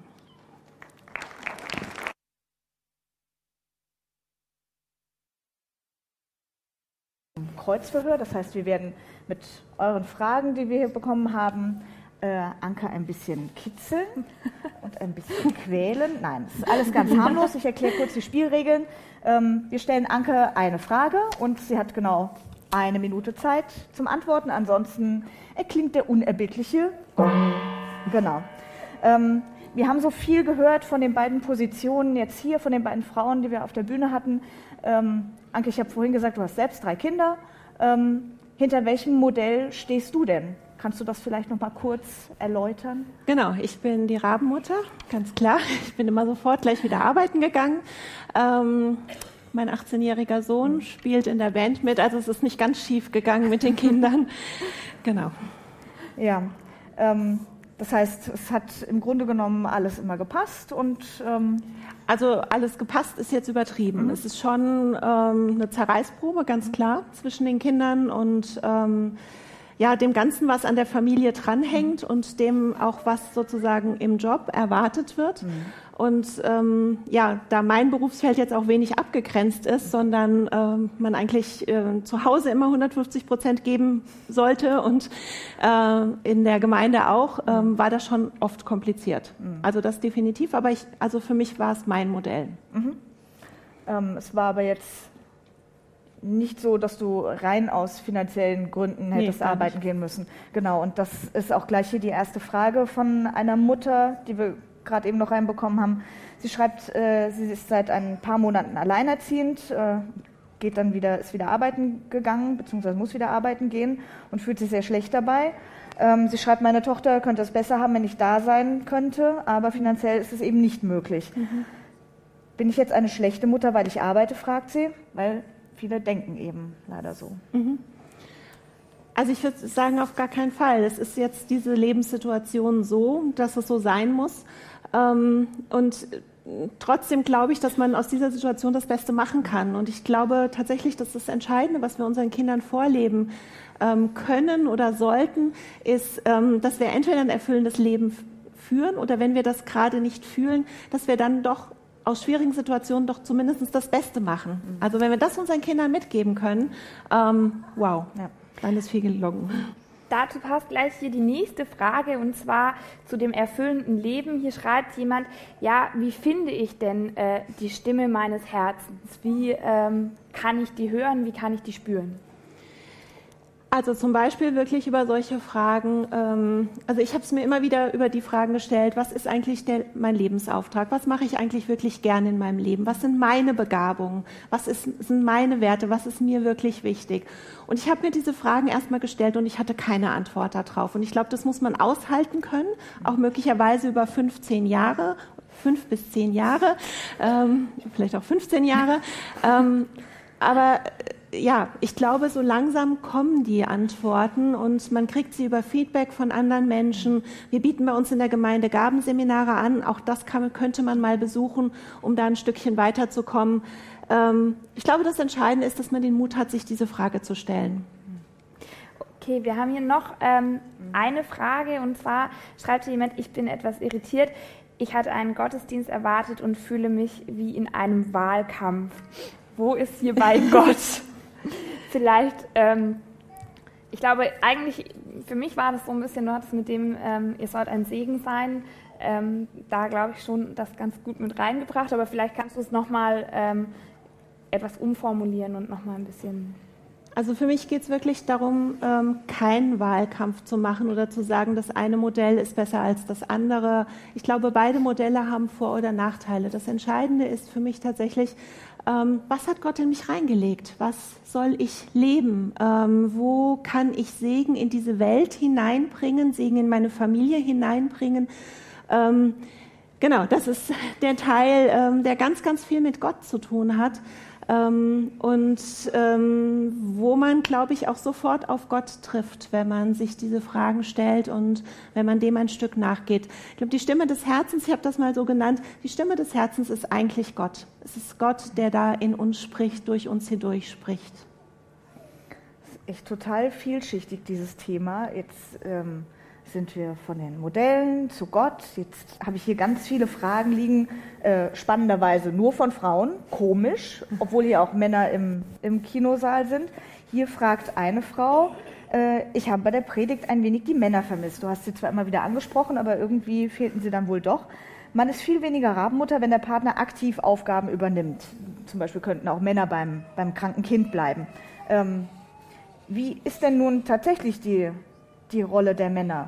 Kreuzverhör, das heißt, wir werden mit euren Fragen, die wir hier bekommen haben, äh, Anke ein bisschen kitzeln und ein bisschen quälen. Nein, das ist alles ganz harmlos. Ich erkläre kurz die Spielregeln. Ähm, wir stellen Anke eine Frage und sie hat genau eine Minute Zeit zum Antworten. Ansonsten erklingt der unerbittliche Gong. Genau. Ähm, wir haben so viel gehört von den beiden Positionen jetzt hier, von den beiden Frauen, die wir auf der Bühne hatten. Ähm, Anke, ich habe vorhin gesagt, du hast selbst drei Kinder. Ähm, hinter welchem Modell stehst du denn? Kannst du das vielleicht noch mal kurz erläutern? Genau, ich bin die Rabenmutter, ganz klar. Ich bin immer sofort gleich wieder arbeiten gegangen. Ähm, mein achtzehnjähriger Sohn spielt in der Band mit, also es ist nicht ganz schief gegangen mit den Kindern. Genau. Ja, ähm, das heißt, es hat im Grunde genommen alles immer gepasst und ähm also alles gepasst ist jetzt übertrieben. Mhm. Es ist schon ähm, eine Zerreißprobe, ganz klar, zwischen den Kindern und ähm, ja, dem Ganzen, was an der Familie dranhängt mhm. und dem auch, was sozusagen im Job erwartet wird. Mhm. Und ähm, ja, da mein Berufsfeld jetzt auch wenig abgegrenzt ist, sondern ähm, man eigentlich äh, zu Hause immer hundertfünfzig Prozent geben sollte und äh, in der Gemeinde auch, ähm, war das schon oft kompliziert. Mhm. Also das definitiv, aber ich, also für mich war es mein Modell. Mhm. Ähm, es war aber jetzt nicht so, dass du rein aus finanziellen Gründen hättest nee, arbeiten gehen müssen. Genau, und das ist auch gleich hier die erste Frage von einer Mutter, die wir gerade eben noch reinbekommen haben. Sie schreibt, äh, sie ist seit ein paar Monaten alleinerziehend, äh, geht dann wieder, ist wieder arbeiten gegangen, beziehungsweise muss wieder arbeiten gehen und fühlt sich sehr schlecht dabei. Ähm, sie schreibt, meine Tochter könnte es besser haben, wenn ich da sein könnte, aber finanziell ist es eben nicht möglich. Mhm. bin ich jetzt eine schlechte Mutter, weil ich arbeite, fragt sie, weil viele denken eben leider so. Mhm. Also ich würde sagen, auf gar keinen Fall. Es ist jetzt diese Lebenssituation so, dass es so sein muss. Und trotzdem glaube ich, dass man aus dieser Situation das Beste machen kann. Und ich glaube tatsächlich, dass das Entscheidende, was wir unseren Kindern vorleben können oder sollten, ist, dass wir entweder ein erfüllendes Leben führen oder wenn wir das gerade nicht fühlen, dass wir dann doch aus schwierigen Situationen doch zumindest das Beste machen. Also wenn wir das unseren Kindern mitgeben können, ähm, wow, ja. Dann ist viel gelungen. Dazu passt gleich hier die nächste Frage, und zwar zu dem erfüllenden Leben. Hier schreibt jemand, ja, wie finde ich denn äh, die Stimme meines Herzens? Wie ähm, kann ich die hören, wie kann ich die spüren? Also zum Beispiel wirklich über solche Fragen, ähm, also ich habe es mir immer wieder über die Fragen gestellt, was ist eigentlich der, mein Lebensauftrag, was mache ich eigentlich wirklich gerne in meinem Leben, was sind meine Begabungen, was ist, sind meine Werte, was ist mir wirklich wichtig. Und ich habe mir diese Fragen erstmal gestellt und ich hatte keine Antwort darauf. Und ich glaube, das muss man aushalten können, auch möglicherweise über fünfzehn Jahre, fünf bis zehn Jahre, ähm, vielleicht auch fünfzehn Jahre, ähm, aber ja, ich glaube, so langsam kommen die Antworten und man kriegt sie über Feedback von anderen Menschen. Wir bieten bei uns in der Gemeinde Gabenseminare an. Auch das kann, könnte man mal besuchen, um da ein Stückchen weiterzukommen. Ähm, ich glaube, das Entscheidende ist, dass man den Mut hat, sich diese Frage zu stellen. Okay, wir haben hier noch ähm, eine Frage, und zwar schreibt hier jemand, ich bin etwas irritiert. Ich hatte einen Gottesdienst erwartet und fühle mich wie in einem Wahlkampf. Wo ist hierbei Gott? Vielleicht, ähm, ich glaube, eigentlich, für mich war das so ein bisschen, du hattest mit dem, ähm, ihr sollt ein Segen sein, ähm, da glaube ich schon das ganz gut mit reingebracht, aber vielleicht kannst du es nochmal ähm, etwas umformulieren und nochmal ein bisschen... Also für mich geht es wirklich darum, ähm, keinen Wahlkampf zu machen oder zu sagen, das eine Modell ist besser als das andere. Ich glaube, beide Modelle haben Vor- oder Nachteile. Das Entscheidende ist für mich tatsächlich, ähm, was hat Gott in mich reingelegt? Was soll ich leben? Ähm, wo kann ich Segen in diese Welt hineinbringen, Segen in meine Familie hineinbringen? Ähm, genau, das ist der Teil, ähm, der ganz, ganz viel mit Gott zu tun hat. Ähm, und ähm, wo man, glaube ich, auch sofort auf Gott trifft, wenn man sich diese Fragen stellt und wenn man dem ein Stück nachgeht. Ich glaube, die Stimme des Herzens, ich habe das mal so genannt, die Stimme des Herzens ist eigentlich Gott. Es ist Gott, der da in uns spricht, durch uns hindurch spricht. Das ist echt total vielschichtig, dieses Thema. Jetzt ähm sind wir von den Modellen zu Gott. Jetzt habe ich hier ganz viele Fragen liegen, äh, spannenderweise nur von Frauen, komisch, obwohl hier auch Männer im, im Kinosaal sind. Hier fragt eine Frau, äh, ich habe bei der Predigt ein wenig die Männer vermisst. Du hast sie zwar immer wieder angesprochen, aber irgendwie fehlten sie dann wohl doch. Man ist viel weniger Rabenmutter, wenn der Partner aktiv Aufgaben übernimmt. Zum Beispiel könnten auch Männer beim, beim kranken Kind bleiben. Ähm, wie ist denn nun tatsächlich die die Rolle der Männer?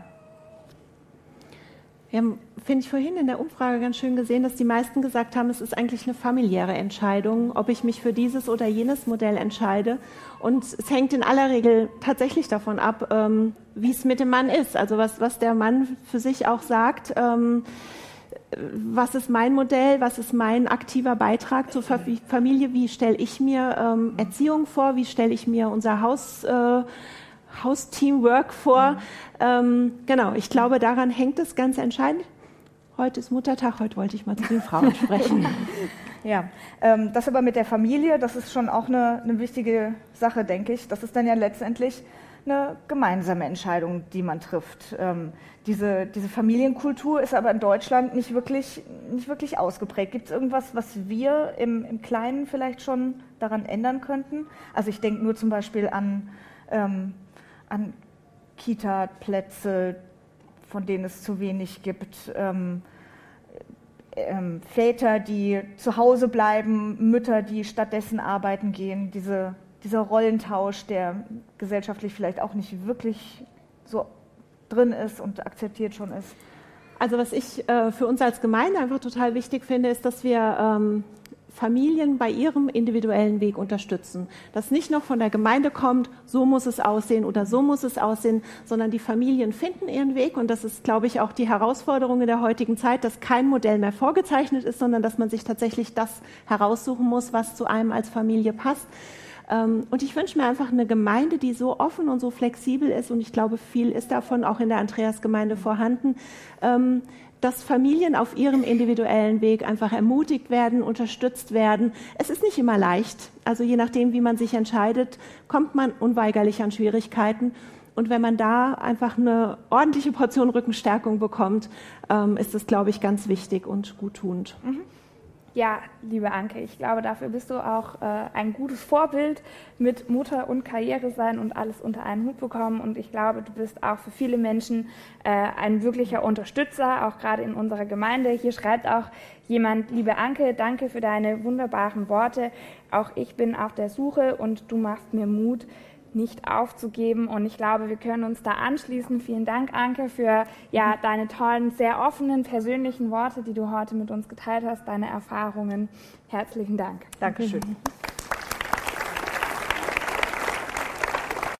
Wir haben, finde ich, vorhin in der Umfrage ganz schön gesehen, dass die meisten gesagt haben, es ist eigentlich eine familiäre Entscheidung, ob ich mich für dieses oder jenes Modell entscheide. Und es hängt in aller Regel tatsächlich davon ab, ähm, wie es mit dem Mann ist. Also was, was der Mann für sich auch sagt, ähm, was ist mein Modell, was ist mein aktiver Beitrag zur Familie, wie stelle ich mir ähm, Erziehung vor, wie stelle ich mir unser Haus äh, Hausteamwork vor. Mhm. Ähm, genau, ich glaube, daran hängt es ganz entscheidend. Heute ist Muttertag, heute wollte ich mal zu den Frauen sprechen. Ja, ähm, das aber mit der Familie, das ist schon auch eine, eine wichtige Sache, denke ich. Das ist dann ja letztendlich eine gemeinsame Entscheidung, die man trifft. Ähm, diese, diese Familienkultur ist aber in Deutschland nicht wirklich, nicht wirklich ausgeprägt. Gibt es irgendwas, was wir im, im Kleinen vielleicht schon daran ändern könnten? Also ich denke nur zum Beispiel an ähm, an Kita-Plätze, von denen es zu wenig gibt, ähm, ähm, Väter, die zu Hause bleiben, Mütter, die stattdessen arbeiten gehen, diese, dieser Rollentausch, der gesellschaftlich vielleicht auch nicht wirklich so drin ist und akzeptiert schon ist. Also was ich äh, für uns als Gemeinde einfach total wichtig finde, ist, dass wir ähm, Familien bei ihrem individuellen Weg unterstützen. Dass nicht noch von der Gemeinde kommt, so muss es aussehen oder so muss es aussehen, sondern die Familien finden ihren Weg. Und das ist, glaube ich, auch die Herausforderung in der heutigen Zeit, dass kein Modell mehr vorgezeichnet ist, sondern dass man sich tatsächlich das heraussuchen muss, was zu einem als Familie passt. Und ich wünsche mir einfach eine Gemeinde, die so offen und so flexibel ist, und ich glaube, viel ist davon auch in der Andreasgemeinde vorhanden, dass Familien auf ihrem individuellen Weg einfach ermutigt werden, unterstützt werden. Es ist nicht immer leicht. Also je nachdem, wie man sich entscheidet, kommt man unweigerlich an Schwierigkeiten. Und wenn man da einfach eine ordentliche Portion Rückenstärkung bekommt, ähm, ist das, glaube ich, ganz wichtig und guttunend. Mhm. Ja, liebe Anke, ich glaube, dafür bist du auch äh, ein gutes Vorbild mit Mutter und Karriere sein und alles unter einen Hut bekommen. Und ich glaube, du bist auch für viele Menschen äh, ein wirklicher Unterstützer, auch gerade in unserer Gemeinde. Hier schreibt auch jemand: Liebe Anke, danke für deine wunderbaren Worte. Auch ich bin auf der Suche und du machst mir Mut, nicht aufzugeben. Und ich glaube, wir können uns da anschließen. Vielen Dank, Anke, für ja, deine tollen, sehr offenen, persönlichen Worte, die du heute mit uns geteilt hast, deine Erfahrungen. Herzlichen Dank. Dankeschön.